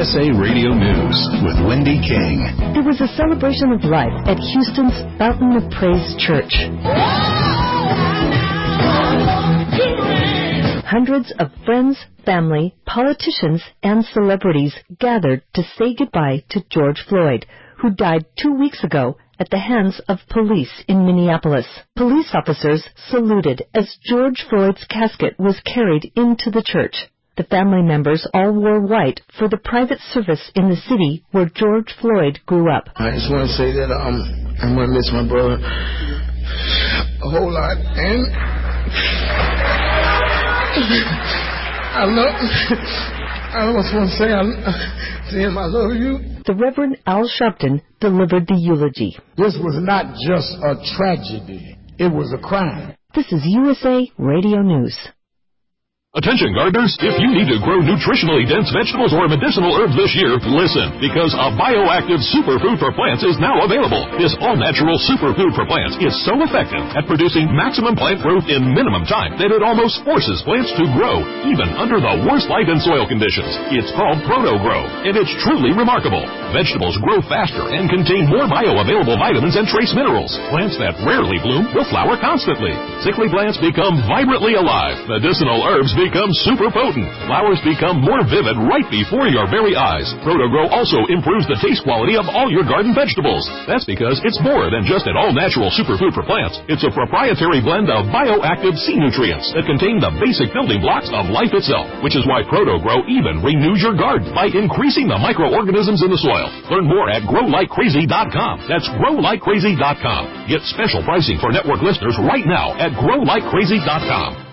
USA Radio News with Wendy King. There was a celebration of life at Houston's Fountain of Praise Church. Hundreds of friends, family, politicians, and celebrities gathered to say goodbye to George Floyd, who died 2 weeks ago at the hands of police in Minneapolis. Police officers saluted as George Floyd's casket was carried into the church. The family members all wore white for the private service in the city where George Floyd grew up. I just want to say that I'm going to miss my brother a whole lot, and I just want to say to him, I love you. The Reverend Al Sharpton delivered the eulogy. This was not just a tragedy. It was a crime. This is USA Radio News. Attention gardeners, if you need to grow nutritionally dense vegetables or medicinal herbs this year, listen, because a bioactive superfood for plants is now available. This all-natural superfood for plants is so effective at producing maximum plant growth in minimum time that it almost forces plants to grow, even under the worst light and soil conditions. It's called Proto-Grow, and it's truly remarkable. Vegetables grow faster and contain more bioavailable vitamins and trace minerals. Plants that rarely bloom will flower constantly. Sickly plants become vibrantly alive. Medicinal herbs become super potent. Flowers become more vivid right before your very eyes. Proto-Grow also improves the taste quality of all your garden vegetables. That's because it's more than just an all-natural superfood for plants. It's a proprietary blend of bioactive sea nutrients that contain the basic building blocks of life itself, which is why Proto-Grow even renews your garden by increasing the microorganisms in the soil. Learn more at growlikecrazy.com. That's growlikecrazy.com. Get special pricing for network listeners right now at growlikecrazy.com.